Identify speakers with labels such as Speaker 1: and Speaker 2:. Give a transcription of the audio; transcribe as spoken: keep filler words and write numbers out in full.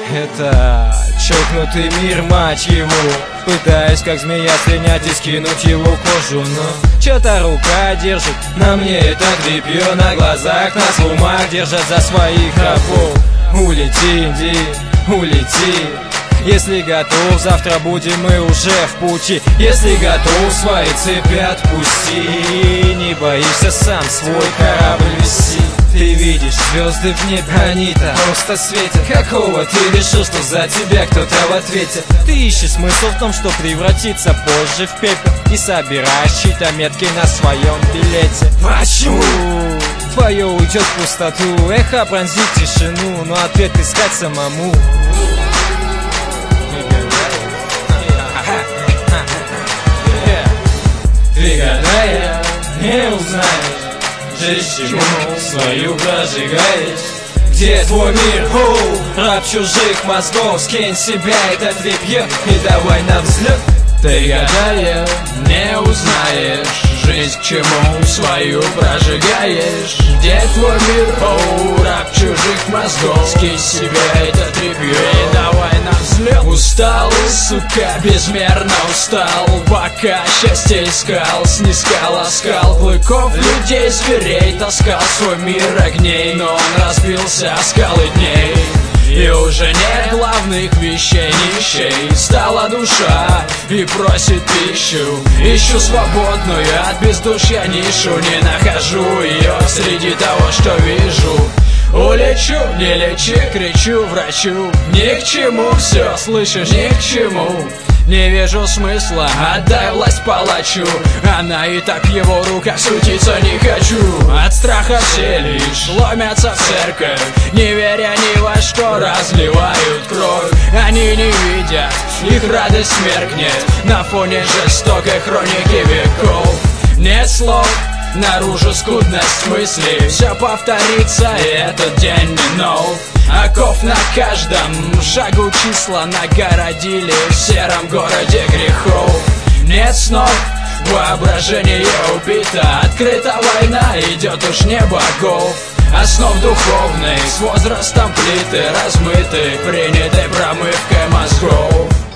Speaker 1: Это чокнутый мир, мать его. Пытаюсь как змея слинять и скинуть его кожу, но чё-то рука держит на мне это тряпьё. На глазах нас в умах держат за своих рабов. Улети, иди, улети. Если готов, завтра будем мы уже в пути. Если готов, свои цепи отпусти. Не боишься сам свой корабль вести. Ты видишь звезды в небе, они-то просто светят. Какого ты решил, что за тебя кто-то в ответе? Ты ищешь смысл в том, что превратиться позже в пепел, и собираешь чьи-то метки на своем билете. Почему? Твое уйдет в пустоту, эхо пронзит тишину, но ответ искать самому. Ты гадая, не узнаешь, жизнь чему свою прожигаешь. Где твой мир, хоу, раб чужих мозгов? Скинь себя это тряпье и давай на взлет. Ты гадая, не узнаешь, жизнь к чему свою прожигаешь. Где твой мир, хоу, раб чужих мозгов? Скинь себя это тряпье и давай на взлет. Устал, сука, безмерно устал, пока счастье искал, снискал оскал клыков людей, зверей, таскал свой мир огней, но он разбился о скалы дней. И уже нет главных вещей, нищей стала душа и просит пищу. Ищу свободную от бездушья нишу, не нахожу ее среди того, что вижу. Улечу, не лечи, кричу врачу, ни к чему все, слышишь, ни к чему. Не вижу смысла, отдай власть палачу, она и так в его руках, сутиться не хочу. От страха все лишь ломятся в церковь, не веря ни во что, разливают кровь. Они не видят, их радость меркнет на фоне жестокой хроники веков. Нет слов, наружу скудность мыслей, все повторится, и этот день не нов. Оков на каждом шагу числа нагородили в сером городе грехов. Нет снов, воображение убито, открыта война, идет уж не богов. Основ духовных с возрастом плиты размыты, принятой промывкой мозгов.